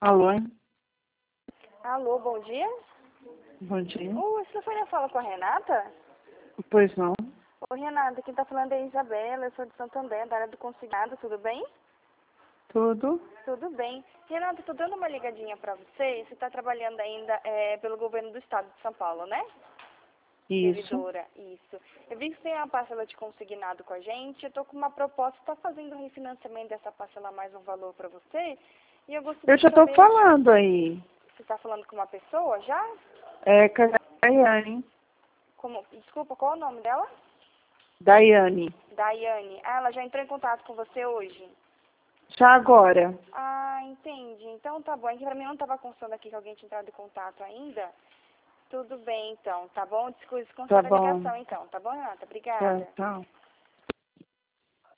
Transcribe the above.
Alô? Alô, bom dia. Bom dia. Você foi na fala com a Renata? Pois não. Oi, Renata, quem tá falando é a Isabela, eu sou de Santander, da área do consignado, tudo bem? Tudo? Tudo bem. Renata, tô dando uma ligadinha pra você, você tá trabalhando ainda pelo governo do estado de São Paulo, né? Isso. Servidora, isso. Eu vi que você tem uma parcela de consignado com a gente, eu tô com uma proposta, tá fazendo um refinanciamento dessa parcela mais um valor pra você, e eu gostaria Eu de já tô saber, falando aí. você tá falando com uma pessoa já? É com a Daiane. Desculpa, qual é o nome dela? Daiane. Daiane. Ah, ela já entrou em contato com você hoje? Já agora. Ah, entendi. Então tá bom. É que pra mim não tava constando aqui que alguém tinha entrado em contato ainda. Tudo bem, então. Tá bom? Desculpe, Tá considera a bom. ligação, então. Tá bom, Renata? Tá, Obrigada. tá.